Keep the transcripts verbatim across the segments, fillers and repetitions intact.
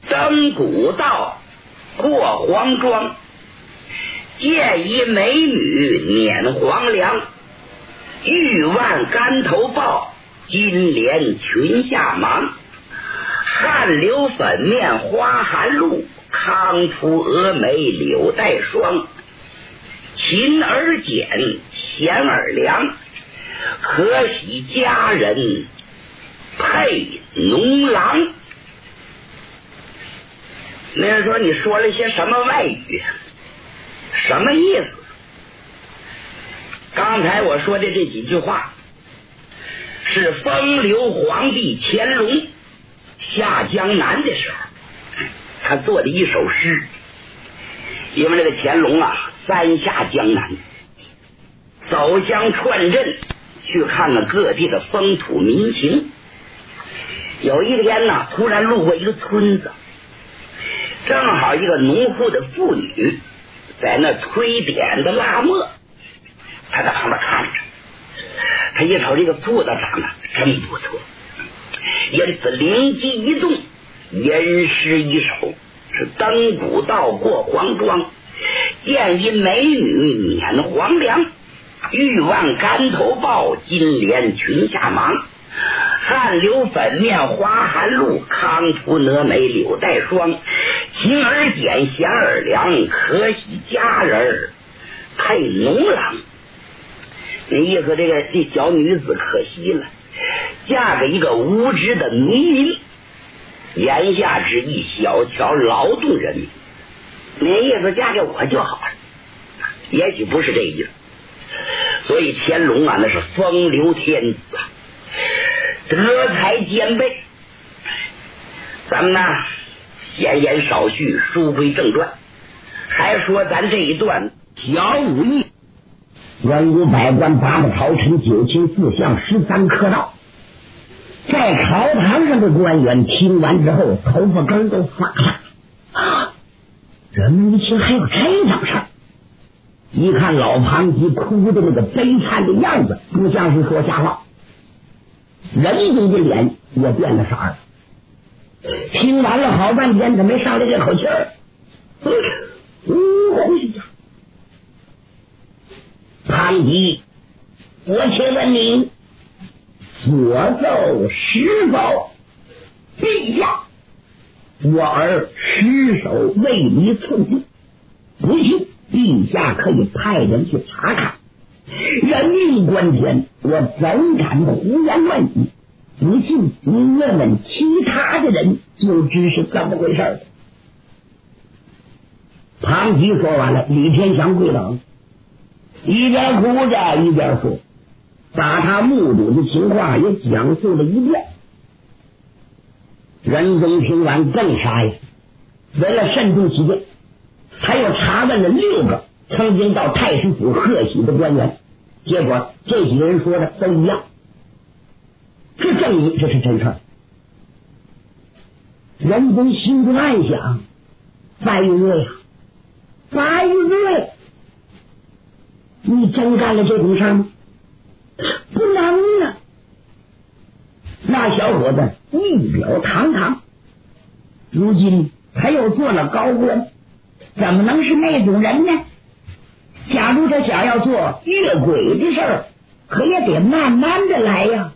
登古道，过黄庄，见一美女捻黄粱，玉腕竿头抱，金莲裙下忙。汗流粉面花含露，康出蛾眉柳带霜。勤而俭，贤而良，可喜佳人配农郎。那人说你说了些什么外语？什么意思？刚才我说的这几句话是风流皇帝乾隆下江南的时候他做的一首诗。因为这个乾隆啊三下江南，走江串镇，去看看各地的风土民情。有一天呢，突然路过一个村子，正好一个农户的妇女在那推扁的拉磨，他在旁边看着。他一瞅这个铺子长得真不错，因此灵机一动，吟诗一首，是登古道，过黄庄，见一美女捻黄粱，玉腕竿头抱，金莲裙下忙。汗流粉面花含露，康出蛾眉柳带霜。勤而俭，贤而良，可喜佳人配农郎。那意思，这个这小女子可惜了，嫁给一个无知的农民，言下之意小瞧劳动人民。那意思嫁给我就好了，也许不是这意思。所以乾隆啊，那是风流天子啊，德才兼备。咱们呢闲言少叙，书归正传，还说咱这一段小武艺。文武百官八个朝臣，九卿四相，十三科道。在朝堂上的官员听完之后，头发根都发了啊！人们一听还有这种事儿，一看老庞吉哭的那个悲惨的样子，不像是说瞎话。人家的脸也变了色儿。听完了好半天，他没上来这口气儿。嗯，呼一下。庞吉，我请问你，所奏是否？陛下，我儿失手为你寸进，不信陛下可以派人去查看。人命关天，我怎敢胡言乱语？不信你问问其他的人，就知是怎么回事了。庞吉说完了，李天祥跪倒，一边哭着一边说，把他目睹的情况也讲述了一遍。仁宗听完更傻眼，为了慎重起见，他又查问了六个曾经到太师府贺喜的官员，结果这几个人说的都一样，这证明这是真事儿。仁宗心中暗想，白云瑞啊，白云瑞，你真干了这种事吗？不能啊！那小伙子仪表堂堂，如今他又做了高官，怎么能是那种人呢？假如他想要做越轨的事儿，可也得慢慢的来呀。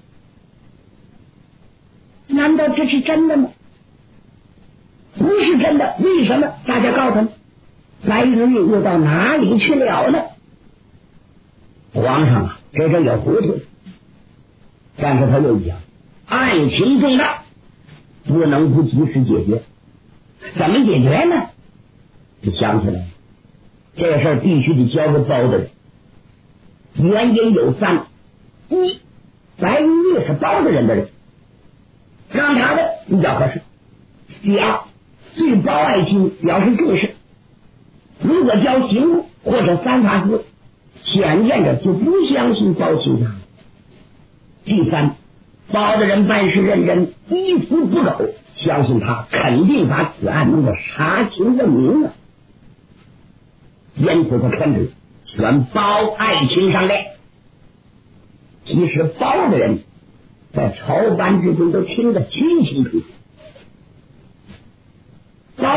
难道这是真的吗？不是真的，为什么？大家告诉他们，白云瑞又到哪里去了呢？皇上啊，这这也糊涂，但是他又讲案情重大，不能不及时解决。怎么解决呢？就想起来这事儿必须得交给包大人。原因有三：一，白云瑞是包大人的人，让他的比较合适；第二，对包爱卿表示重视，如果交刑部或者三法司，显见着就不相信包青天。第三，包大人办事认真，一丝不苟，相信他肯定把此案能够查清问明啊。因此他偏执选包爱卿上来。其实包的人在朝班之中都听得清清楚楚。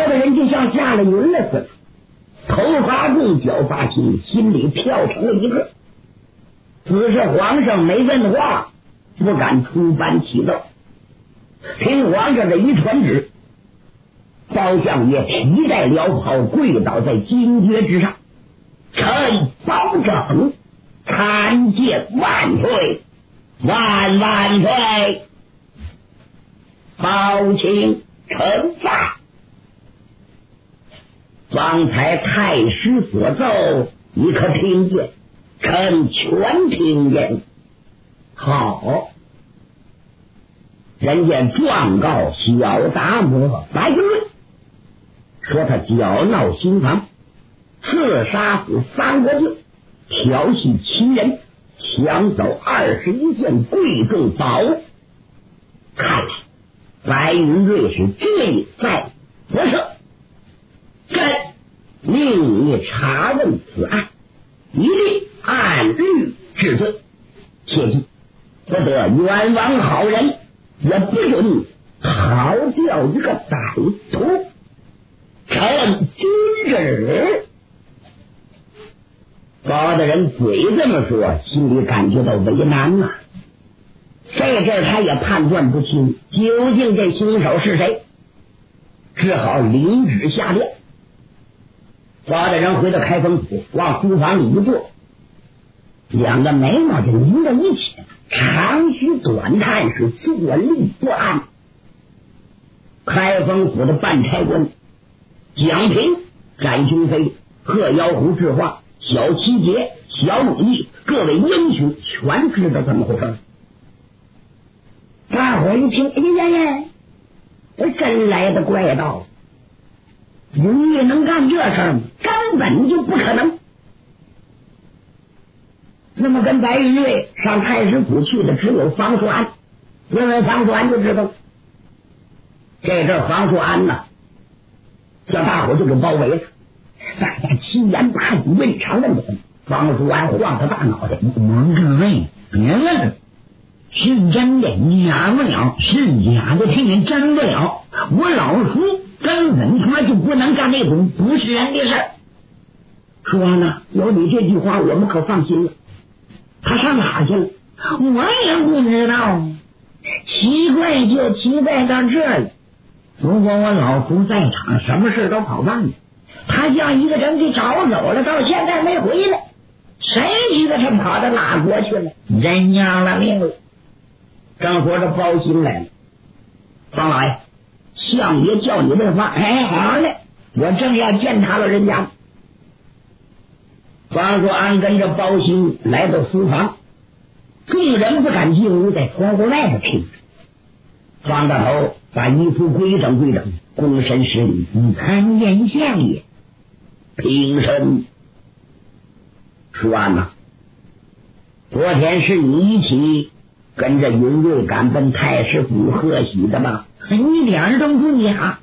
包大人就像下了云了似的，头发重，脚发轻，心里跳成了一个。只是皇上没问话，不敢出班启奏。听皇上的一传旨，包相爷提带辽袍，跪倒在金阙之上，臣包拯参见万岁，万万岁！包卿臣在。方才太师所奏，你可听见？臣全听见。好，人家状告小达摩白云瑞，说他搅闹新房，刺杀死三国舅，调戏亲人，抢走二十一件贵重宝物。看来白云瑞是罪在不赦，朕命你查问此案，一律按律治罪，切记不得冤枉好人，也不准逃掉一个歹徒。臣遵旨。包大人嘴这么说，心里感觉到为难啊。这阵他也判断不清究竟这凶手是谁，只好领旨下殿。包大人回到开封府，往书房里一坐，两个眉毛就拧到一起，长吁短叹，是坐立不安。开封府的办差官蒋平、展雄飞、贺妖狐智化、小七杰、小鲁义各位英雄全知道怎么回事。大伙一听，哎呀呀，这真来的怪道，云玉能干这事儿吗？根本就不可能。那么跟白云瑞上太师府去的只有方术安，因为方术安就知道这阵方术安呢，叫大伙就给包围了，大家七言八语问长问短。方术安晃着大脑袋， 我各位别问了，是真的假不了，是假的听人真不了。我老叔根本他就不能干那种不是人的事儿。 说呢，有你这句话，我们可放心了。他上哪去了？ 我也不知道，奇怪就奇怪到这里。如果我老叔在场，什么事都好办了。他叫一个人给找走了，到现在没回来，谁知道他跑到哪国去了？人要了命了。 正说着，包兴来了。方老爷，相爷叫你问话。 哎，好嘞，我正要见他了，人家。 方若安跟着包兴来到书房，众人不敢进屋，在窗户外头听。方大头把衣服归整归整，躬身施礼：“ 你参见相爷。” 平身。书安呐，昨天是你一起跟着云瑞赶奔太师府贺喜的吧？ 一点都不假。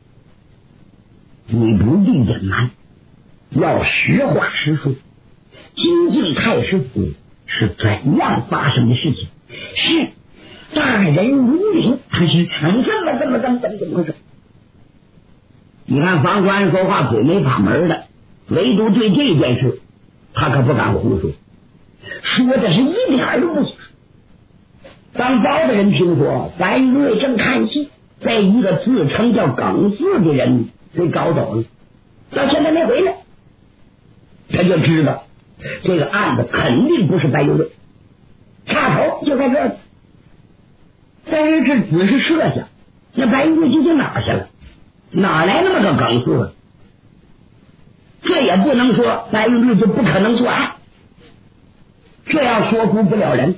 你不必隐瞒，要实话实说。今进太师府是怎样发生的事情？ 是大人如领，他是成这么这么这么怎么怎么回事？ 你看方官说话嘴没把门的，唯独对这件事他可不敢胡说，说的是一点都不假。当包的人听说白玉瑞正看戏，被一个自称叫耿四的人给搞走了，到现在没回来，他就知道这个案子肯定不是白玉瑞，插头就在这儿。但是这只是设想，那白玉瑞究竟哪儿去了？哪来那么个耿四？这也不能说白玉瑞就不可能作案，这样说服不了人。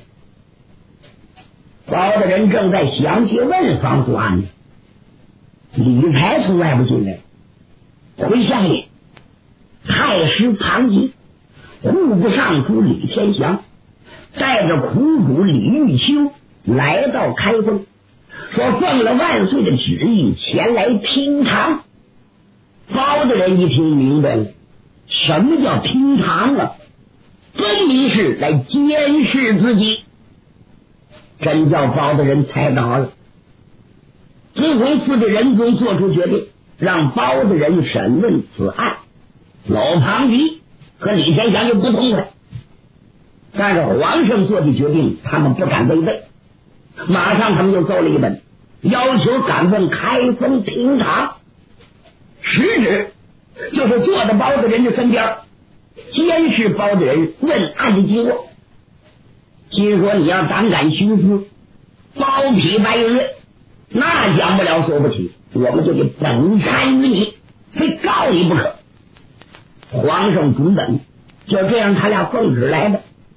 包的人正在详细问方素安呢，李才从外部进来，回相爷，太师庞吉、户部尚书李天祥带着苦主李玉秋来到开封，说奉了万岁的旨意前来听堂。包的人一听明白了，什么叫听堂啊？分明是来监视自己。真叫包的人猜到了。尊弘寺的仁宗做出决定， 让包大人审问此案。老庞吉和李天祥就不痛快，但是皇上做的决定他们不敢违背，马上他们就奏了一本，要求赶问开封平堂，实质就是坐在包大人的身边监视包大人问案的经过。听说你要胆敢徇私，包庇白云瑞，那讲不了说不起，我们就得本参于你，非告你不可。皇上准本，就这样他俩奉旨来的。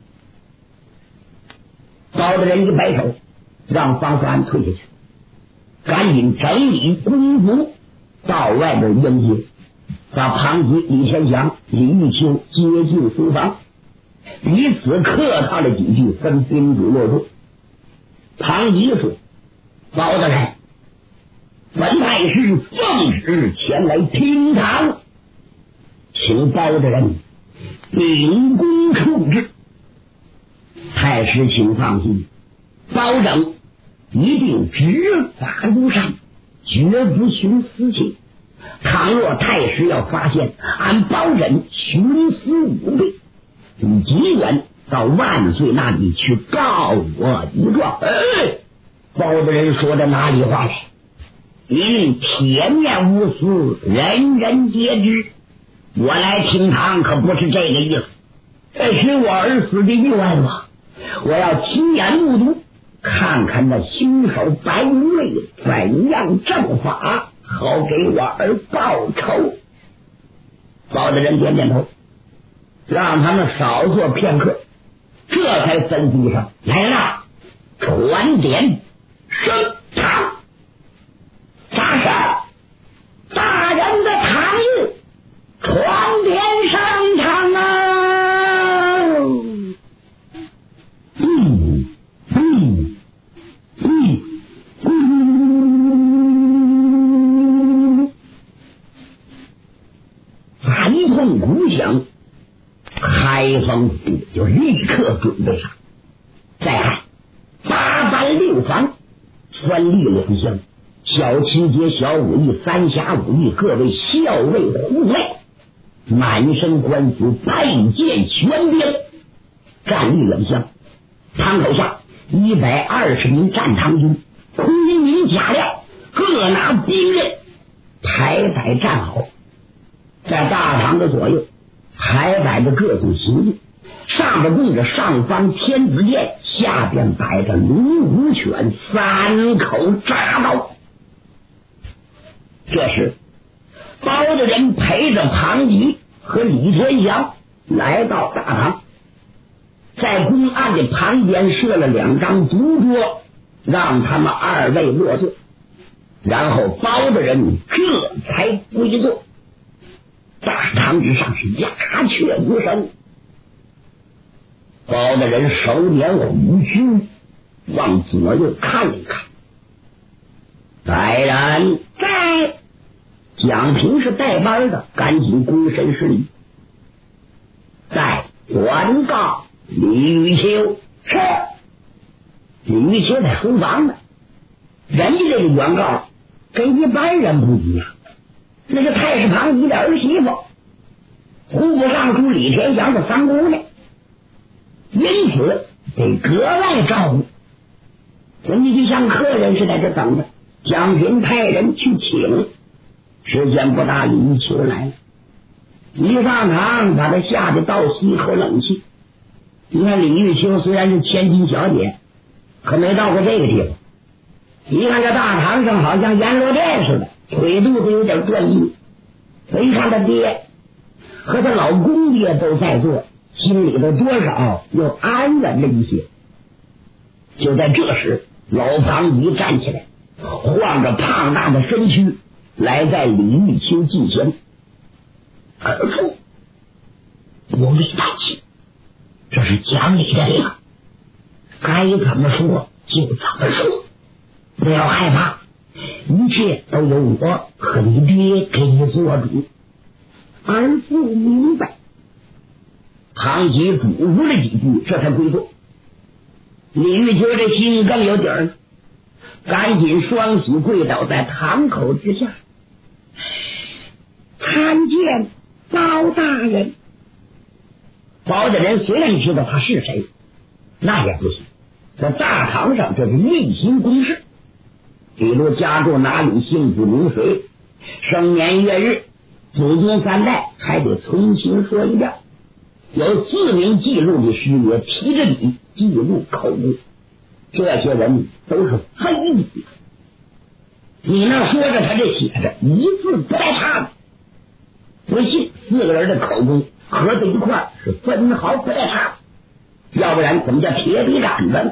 包大人一摆手，让方福安退下去，赶紧整理公服到外边迎接，把庞吉、李天祥、李玉秋接进书房，彼此客套了几句，分宾主落座。庞吉说：“包大人，本太师奉旨前来厅堂，请包大人秉公处置。”太师请放心，包拯一定执法如山，绝不徇私情。倘若太师要发现俺包拯徇私舞弊，你尽管到万岁那里去告我一状。哎，包大人说的哪里话来？您铁面无私，人人皆知。我来厅堂可不是这个意思，这是我儿子的意外吗？我要亲眼目睹，看看那凶手白云瑞怎样正法，好给我儿报仇。包大人点点头，让他们少坐片刻，这才吩咐上来了，传点升堂。啥事？大人的堂谕，传点上场啊！嗯嗯嗯嗯，寒痛鼓响，开封府就立刻准备上。再看八班六房，专立两厢，小七节、小武艺、三峡武艺各位校尉护卫，满身官服，佩剑悬鞭，站立两厢。堂口下一百二十名战堂军，盔明甲亮，各拿兵刃，排摆站好。在大堂的左右排摆着各种刑具，上边供着上方天子剑，下边摆着龙虎犬三口铡刀。这时包大人陪着庞吉和李天祥来到大堂，在公案的旁边设了两张独桌，让他们二位落座，然后包大人这才归座。大堂之上是鸦雀无声。包大人手捻胡须，往左右看了一看，来人，在。蒋平是带班的，赶紧躬身施礼。在管告李玉秋。是。李玉秋在书房呢，人家这个原告跟一般人不一样，那是太师庞吉的儿媳妇，户部尚书李天祥的三姑娘，因此得格外照顾。人家就像客人似的这等着，蒋平派人去请。时间不大，李玉秋来了，一上堂把他吓得倒吸一口冷气。你看李玉秋虽然是千金小姐，可没到过这个地方。一看这大堂上好像阎罗殿似的，腿肚子有点转硬。我一看他爹和他老公爹都在座，心里头多少又安稳了一些。就在这时，老庞一站起来，晃着胖大的身躯来在李玉秋近前。儿父，我没胆气，这是讲理的呀，该怎么说就怎么说，不要害怕，一切都由我和你爹给你做主。儿父明白。庞吉嘱咐了几句，这才归座。李玉秋这心更有底儿，赶紧双膝跪倒在堂口之下。 参见包大人。包大人虽然知道他是谁，那也不行，在大堂上这是例行公事。比如家住哪里，姓子名谁，生年月日，祖宗三代还得重新说一遍。有四名记录的师爷提着笔记录口供，这些人都是非礼。你那说着他这写着一字不带差的，不信四个人的口供合在一块是分毫不带差，要不然怎么叫铁笔杆子呢？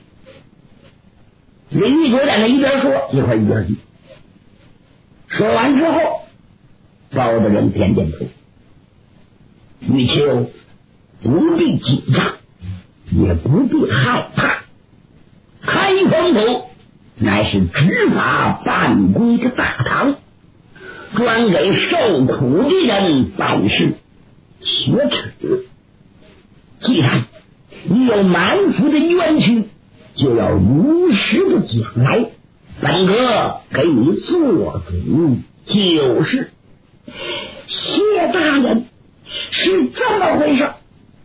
林玉九在那一边说一会儿一边记。说完之后，包大人点点头。玉秋不必紧张，也不必害怕，开封府乃是执法办公的大堂，专给受苦的人办事雪耻。既然你有满腹的冤屈，就要如实的讲来，本阁给你做主就是。谢大人，是这么回事。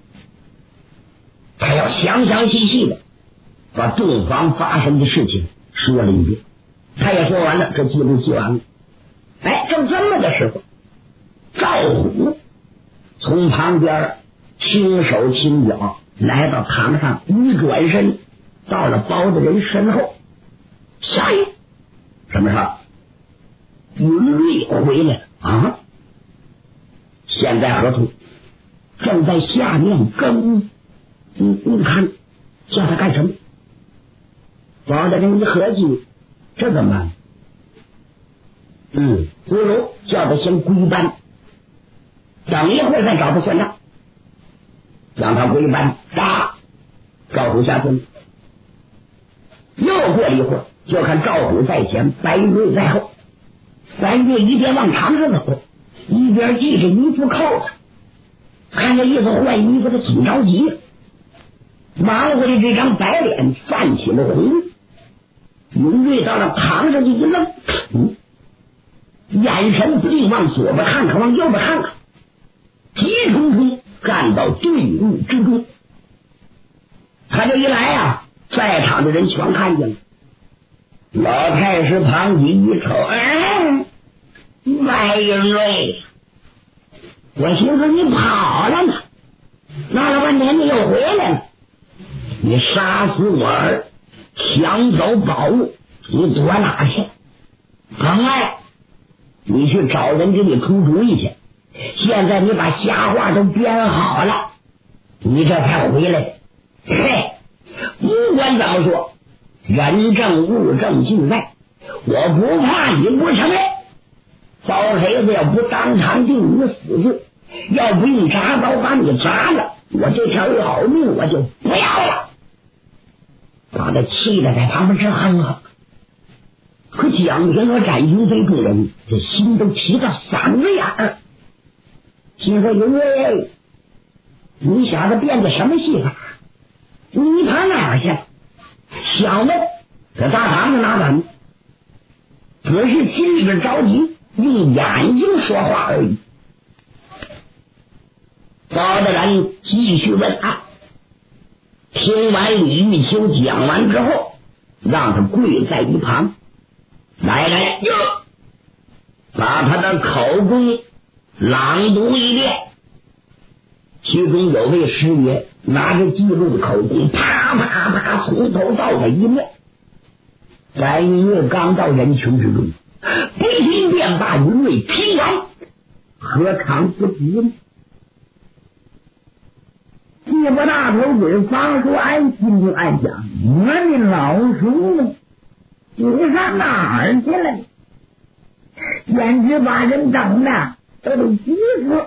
他要详详细细的把洞房发生的事情说了一遍。他也说完了，这记录记完了。哎，正这么的时候，赵虎从旁边轻手轻脚来到堂上，一转身到了包大人身后。下一什么事儿？云瑞回来了啊！现在何处？正在下面更衣。你你看叫他干什么？包大人一合计，这怎么办？嗯，不如叫他先归班，等一会儿再找他算账。让他归班，打赵虎下村。又过了一会儿，就看赵虎在前，白云瑞在后。白云瑞一边往堂上走，一边系着衣服扣子，看这意思换衣服他挺着急了，忙活的这张白脸泛起了红。云瑞到了堂上就一愣，嗯，眼神不定，往左边看看，往右边看看，急冲冲干到队伍之中。他这一来啊，在场的人全看见了。老太师庞吉一瞅，哎，白云瑞，我寻思你跑了呢，闹了半天你又回来了，你杀死我儿，抢走宝物，你躲哪去？彭爱，你去找人给你出主意去。现在你把瞎话都编好了，你这才回来的。嘿，不管怎么说，人证物证尽在，我不怕你不承认。包黑子要不当场定你死罪，要不用铡刀把你铡了，我这条老命我就不要了。把他气得在旁边直哼哼。可蒋平和展云飞众人这心都提到嗓子眼儿，心说云飞，你小子变的什么戏法？你跑哪儿去了？小的在大堂上拿板，只是心里边着急，用眼睛说话而已。包大人继续问案，听完李玉秋讲完之后，让他跪在一旁，来来哟，把他的口供朗读一遍。其中有位师爷拿着记录的口供，啪啪啪从头到尾一念。白云瑞刚到人群之中，不听便把云瑞听完，何尝不急呢？谢不大头鬼方说安心就暗想，我的老叔呢？你上哪儿去了？简直把人整的都得急死。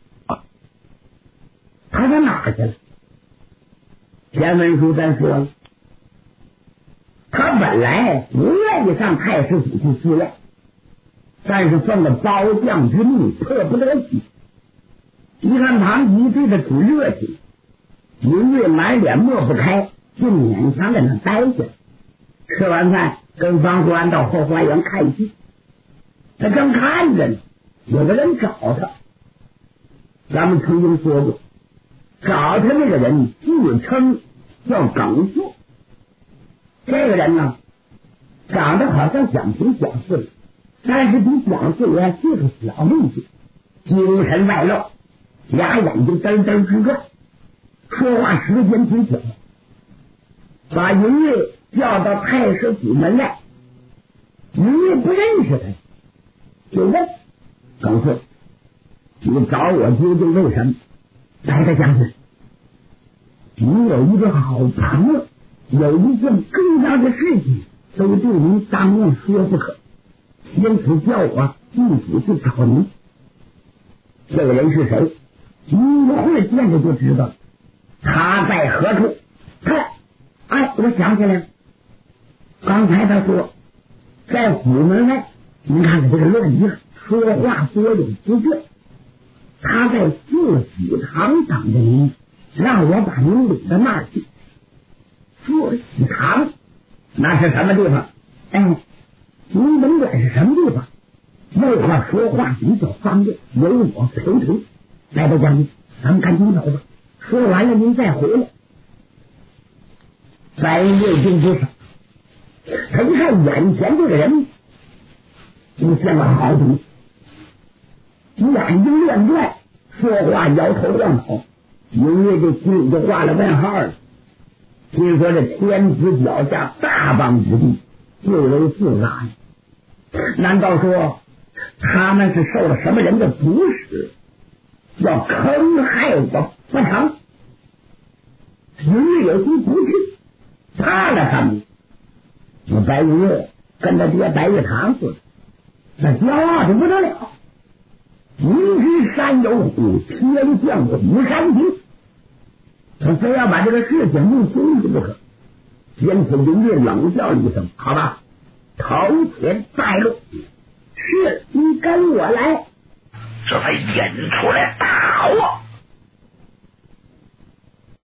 他上哪儿去了？前文书咱说了，他本来不愿意上太师府去寺院，但是奉了包将之命，迫不得已。一看庞吉对他挺热情，云瑞满脸抹不开，就勉强在那待下。吃完饭跟方叔安到后花园看戏，他正看着呢， 有个人找他，咱们曾经说过，找他那个人自称叫耿硕。这个人呢，长得好像蒋平蒋四，但是比蒋四还岁数小了一些，精神外露，俩眼睛嘚嘚直转，说话时间挺久，把云月叫到太师府门外。云月不认识他，就问耿硕：“你找我究竟为什么？”来的将军，你有一个好朋友，有一件重要的事情都对您当面说不可，因此叫我进府去找您。这个人是谁？你一会儿见着就知道了。他在何处？他，哎，我想起来了，刚才他说在府门外，您看看这个乱样，说话多有不对。他在四喜堂等着您，让我把您领到那儿去。四喜堂那是什么地方？哎，您甭管是什么地方，为了说话比较方便，由我陪同。来吧，将军，咱们赶紧走吧。说完了，您再回来。白月并不少，他一看眼前这个人，不像个好东西。眼睛乱转，说话摇头晃脑，因为这心里就画了问号了。听说这天子脚下大邦之地最为复杂，难道说他们是受了什么人的指使，要坑害我不成？云月有心不去，怕了他们。我白云月跟他爹白月堂似的，那骄傲的不得了。明知山有虎，偏向虎山行。他非要把这个事情弄清楚不可。因此云月冷笑了一声：“好吧，头前带路。是，你跟我来。” 这才引出来大火。